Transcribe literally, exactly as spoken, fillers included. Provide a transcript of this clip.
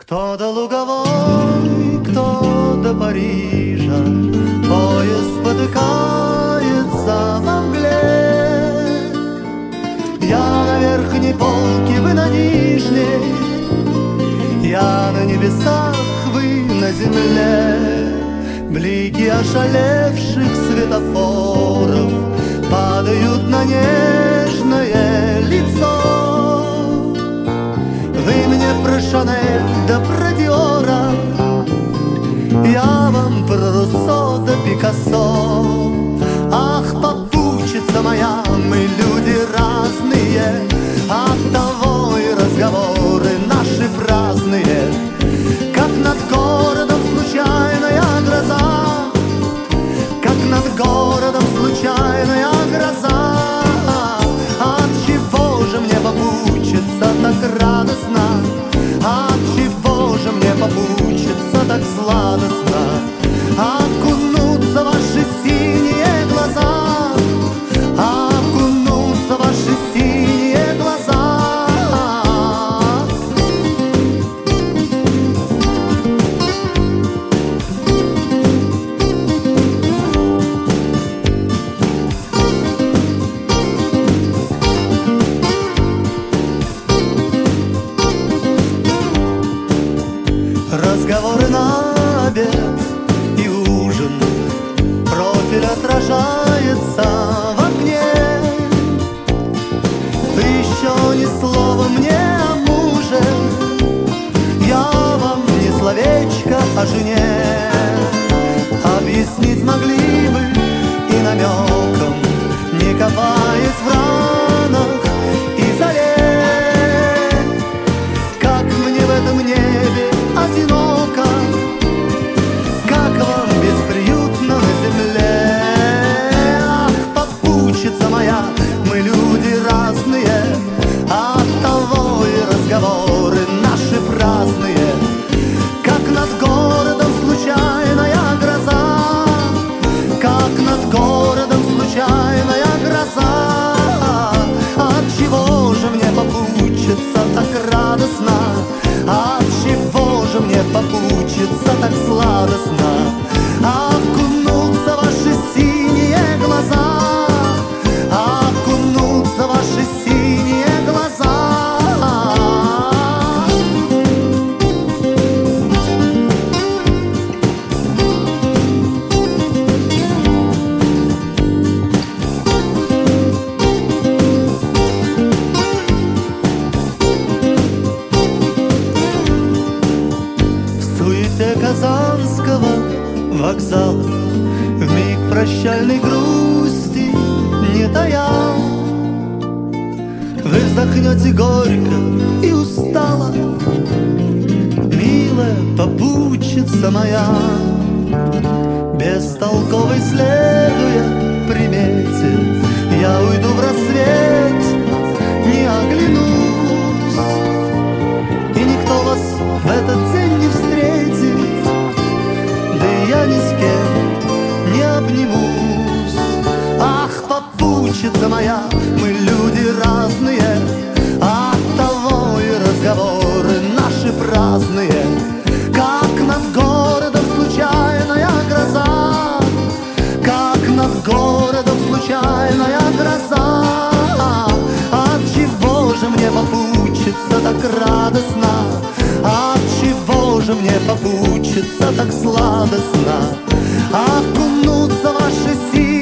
Кто до Луговой, кто до Парижа, поезд спотыкается во мгле. Я на верхней полке, вы на нижней, я на небесах, вы на земле. Блики ошалевших светофоров падают на нежное лицо. Вы мне про Шанель да про Диора, я вам про Руссо да Пикассо. Ах, попутчица моя, мы люди разные, оттого и разговоры наши праздные. Как над городом случайная гроза, как над городом случайная гроза. Отчего же мне попутчица так радостно? Отчего же мне попутчица так сладостно? Окунуться в ваши синие глаза, окунуться в ваши синие глаза. Разговоры на обед и ужин, профиль отражается в окне. Вы еще ни слова мне о муже, я вам ни словечко о жене. Объяснить могли бы и намеком, не копаясь в ранах и зале. Как мне в этом небе одиноко, как вам бесприютно на земле. Ах, попутчица моя, мы люди разные, оттого и разговоры наши праздные. Как над городом случайная гроза, как над городом случайная гроза. Отчего же мне попутчица так радостно? Отчего же мне попутчица так сладостно? Окунуться в ваши синие глаза, окунуться в ваши синие глаза. Казанского вокзала вмиг прощальной грусти не тая, вы вздохнете горько и устало, милая попутчица моя. Бестолковой следуя примете, я уйду в рассвет, не оглянусь, и никто вас в этот день не встретит, я ни с кем не обнимусь. Ах, попутчица моя, мы люди разные, оттого и разговоры наши праздные. Как над городом случайная гроза, как над городом случайная гроза. Отчего же мне попутчица так радостно? Отчего же мне попутчица так сладостно? Окунуться в ваши силы